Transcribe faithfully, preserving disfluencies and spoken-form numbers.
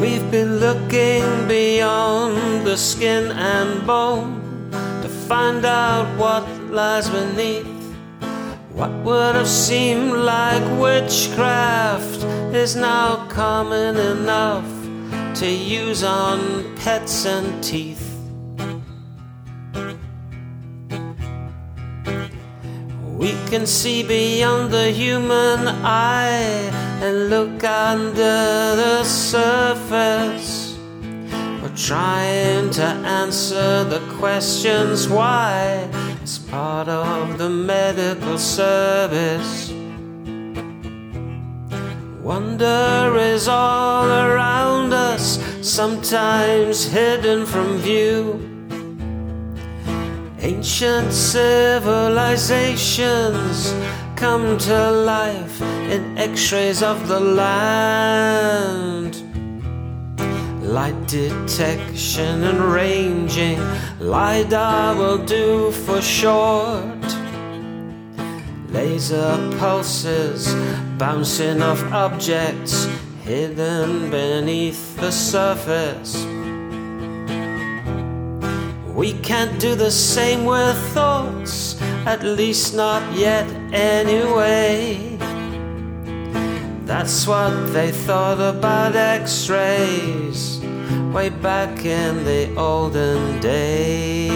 We've been looking beyond the skin and bone to find out what lies beneath. What would have seemed like witchcraft is now common enough to use on pets and teeth. We can see beyond the human eye and look under the surface. We're trying to answer the questions why as part of the medical service. Wonder is all around us, sometimes hidden from view. Ancient civilizations come to life in x-rays of the land. Light detection and ranging, LiDAR will do for short. Laser pulses bouncing off objects hidden beneath the surface. We can't do the same with thoughts, at least not yet anyway. That's what they thought about X-rays way back in the olden days.